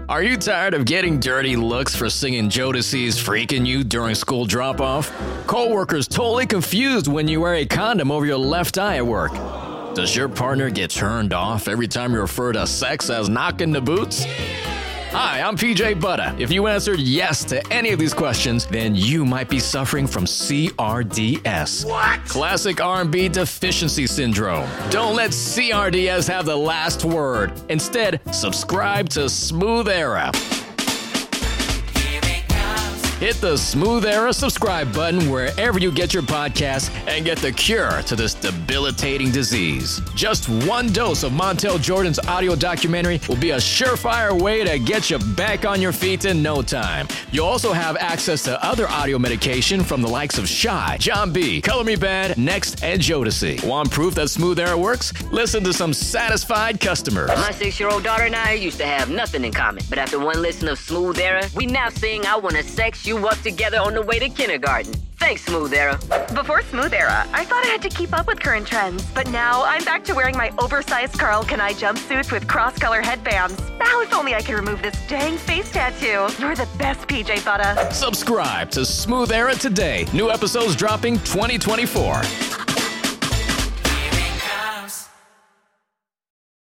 Are you tired of getting dirty looks for singing Jodeci's Freaking You during school drop-off? Coworkers totally confused when you wear a condom over your left eye at work? Does your partner get turned off every time you refer to sex as knocking the boots? Hi, I'm PJ Butter. If you answered yes to any of these questions, then you might be suffering from CRDS. What? Classic R&B deficiency syndrome. Don't let CRDS have the last word. Instead, subscribe to Smooth Era. Hit the Smooth Era subscribe button wherever you get your podcasts and get the cure to this debilitating disease. Just one dose of Montel Jordan's audio documentary will be a surefire way to get you back on your feet in no time. You'll also have access to other audio medication from the likes of Shy, John B, Color Me Bad, Next, and Jodeci. Want proof that Smooth Era works? Listen to some satisfied customers. My 6-year-old daughter and I used to have nothing in common, but after one listen of Smooth Era, we now sing I Wanna Sex You Up together on the way to kindergarten. Thanks, Smooth Era. Before Smooth Era, I thought I had to keep up with current trends, but now I'm back to wearing my oversized Carl Kanai jumpsuits with cross-color headbands. Now if only I could remove this dang face tattoo. You're the best, PJ Butter. Subscribe to Smooth Era today. New episodes dropping 2024.